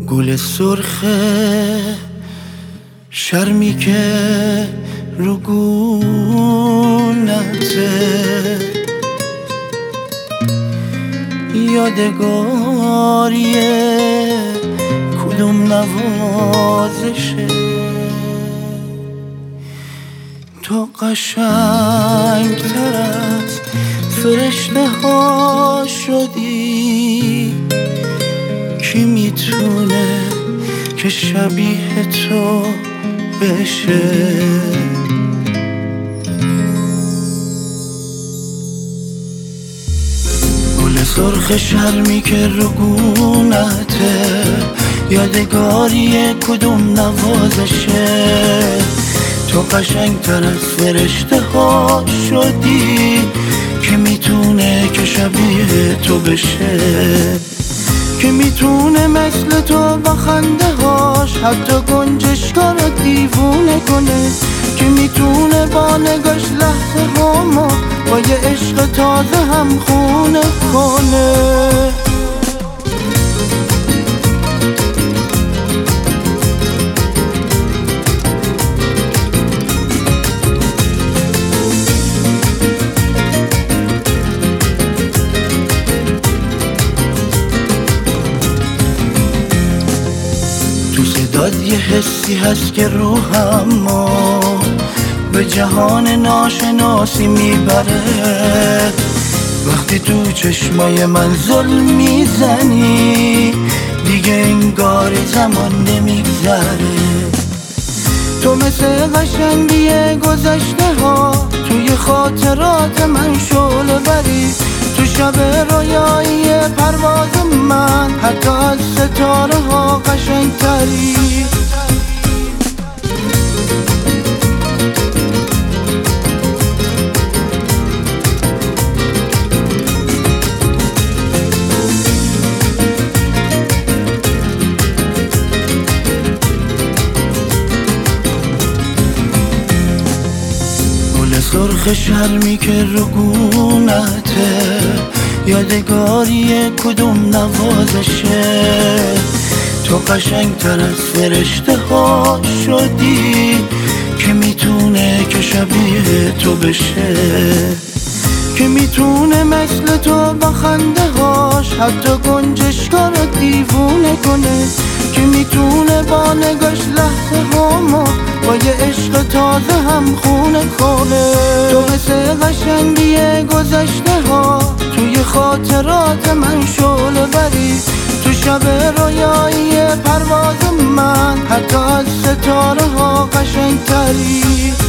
گل سرخ شرمی که رو گونته، یادگاری کدوم نوازشه. تو قشنگتر از فرشته ها شدی، کی میتونه که شبیه تو بشه؟ گل سرخ شرمی که رو گونته، یادگاری کدوم نوازشه. تو قشنگتر از فرشته ها شدی، که میتونه که شبیه تو بشه؟ که میتونه مثل تو با خنده هاش حتی گنجشکا رو دیوونه کنه؟ که میتونه با نگاش لحظه هامو با یه عشق تازه هم خونه کنه؟ تو صدات یه حسی هست که روحمو به جهان ناشناسی میبره. وقتی تو چشمای من ظلم میزنی، دیگه انگار زمان نمیگذره. تو مثل قشنگی گذشته ها توی خاطرات من شعله بری. تو شب رویایی پرواز من حتی از ستاره ها قشنگتری. گل سرخ شرمی که رو گونته، یادگاری کدوم نوازشه. تو قشنگتر از فرشته ها شدی، که میتونه که شبیه تو بشه؟ که میتونه مثل تو با خنده هاش حتی گنجشکا رو دیوونه کنه؟ که میتونه با نگاش لحظه هامو با یه عشق تازه هم خونه کنه؟ تو مثل قشنگی گذشته ها توی خاطرات من شعله بری. تو شب رویایی پرواز من حتی از ستاره ها قشنگتری.